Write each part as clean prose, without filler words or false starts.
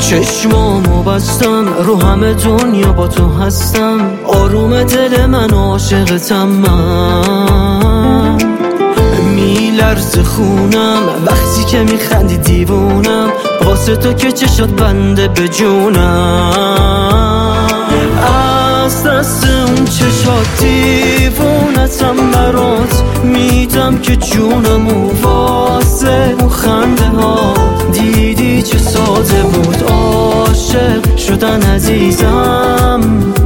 چشمامو بستم رو همه دنیا با تو هستم، آروم دل من عاشقتم، من میلرزه خونم وقتی که میخندی دیوونم، واسه تو که چشات بنده به جونم، از دست اون چشات دیوونتم، برات میدم که جونمو واسه اون خنده ها، دیدی چه ساده بود عاشق شدن عزیزم،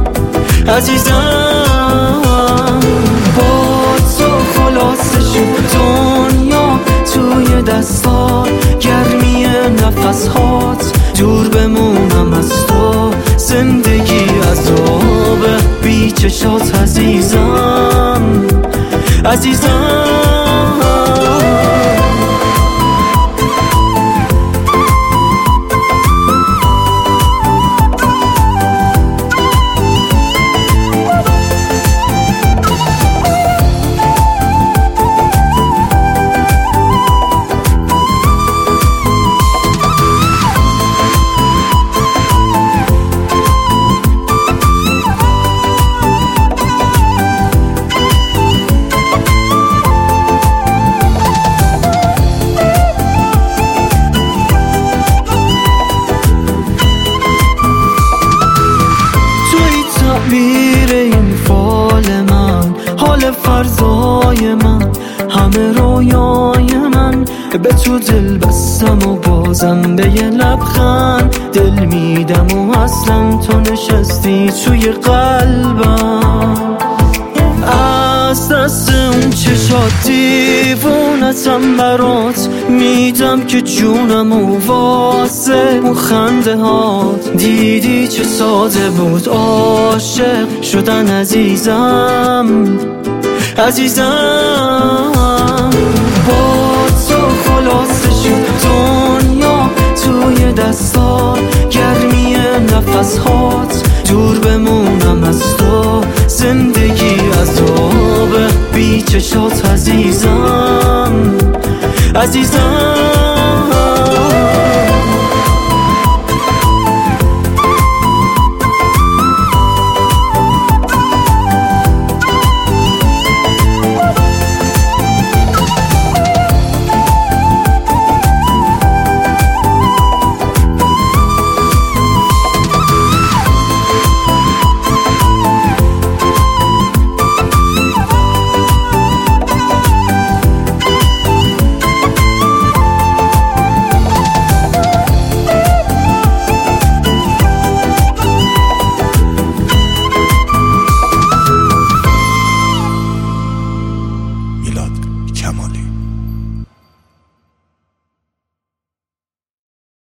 عزیزم با تو خلاصه شد دنیا توی دستات، گرمی نفسهات دور بمونم از تو، زندگی عذابه بی چشات عزیزم، عزیزم این فال من، حال فردای من، همه رویای من، به تو دل بستم و بازم به یه لبخند دل میدم و اصلا تو نشستی توی قلبم، از دست اون چشات دیوونتم، برات میدم که جونمو واسه اون خنده هات، دیدی چه ساده بود عاشق شدن عزیزم، عزیزم با تو خلاصه شد دنیا توی دستات، گرمی نفسهات دور بمونم از تو، زندگی عذابه بی چشات عزیزم، عزیزم